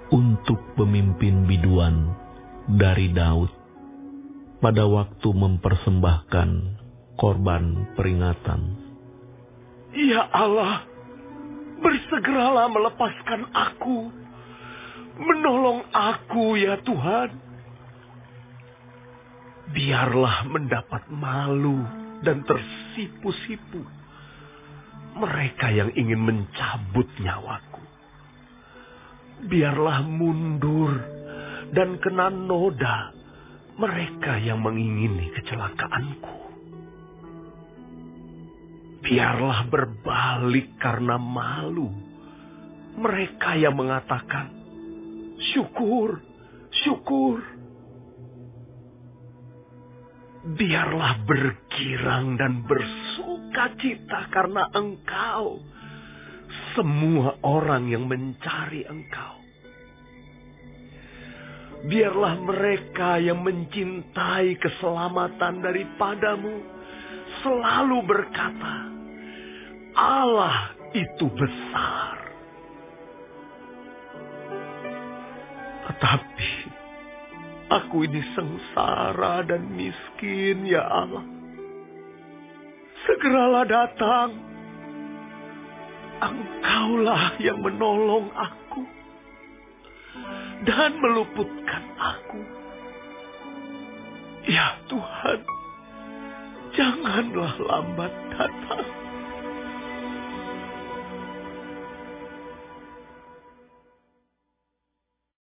untuk pemimpin biduan dari Daud pada waktu mempersembahkan korban peringatan. Ya Allah, bersegeralah melepaskan aku. Menolong aku ya Tuhan. Biarlah mendapat malu dan tersipu-sipu mereka yang ingin mencabut nyawaku. Biarlah mundur dan kena noda mereka yang mengingini kecelakaanku. Biarlah berbalik karena malu mereka yang mengatakan, syukur, syukur. Biarlah bergirang dan bersukacita karena Engkau, semua orang yang mencari Engkau. Biarlah mereka yang mencintai keselamatan daripadamu selalu berkata, Allah itu besar. Tetapi aku ini sengsara dan miskin, ya Allah. Segeralah datang. Engkaulah yang menolong aku dan meluputkan aku. Ya Tuhan, janganlah lambat datang.